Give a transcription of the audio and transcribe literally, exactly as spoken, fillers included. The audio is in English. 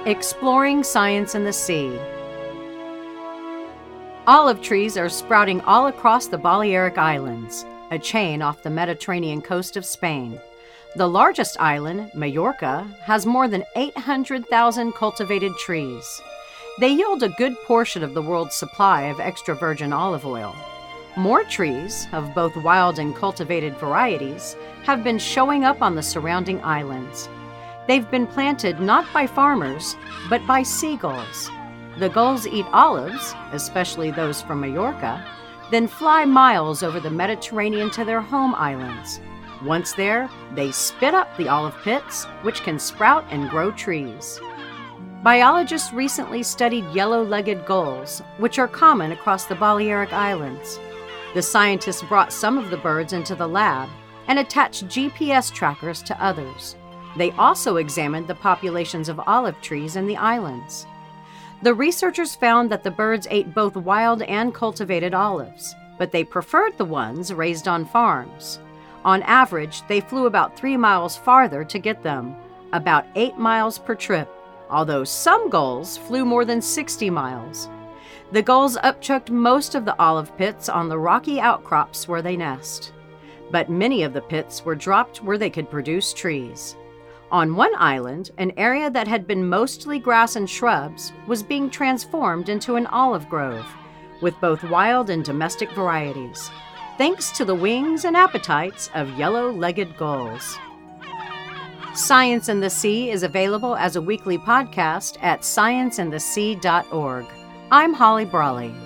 Exploring Science in the Sea. Olive trees are sprouting all across the Balearic Islands, a chain off the Mediterranean coast of Spain. The largest island, Majorca, has more than eight hundred thousand cultivated trees. They yield a good portion of the world's supply of extra virgin olive oil. More trees, of both wild and cultivated varieties, have been showing up on the surrounding islands. They've been planted not by farmers, but by seagulls. The gulls eat olives, especially those from Majorca, then fly miles over the Mediterranean to their home islands. Once there, they spit up the olive pits, which can sprout and grow trees. Biologists recently studied yellow-legged gulls, which are common across the Balearic Islands. The scientists brought some of the birds into the lab and attached G P S trackers to others. They also examined the populations of olive trees in the islands. The researchers found that the birds ate both wild and cultivated olives, but they preferred the ones raised on farms. On average, they flew about three miles farther to get them, about eight miles per trip, although some gulls flew more than sixty miles. The gulls upchucked most of the olive pits on the rocky outcrops where they nest, but many of the pits were dropped where they could produce trees. On one island, an area that had been mostly grass and shrubs was being transformed into an olive grove, with both wild and domestic varieties, thanks to the wings and appetites of yellow-legged gulls. Science in the Sea is available as a weekly podcast at science in the sea dot org. I'm Holly Brawley.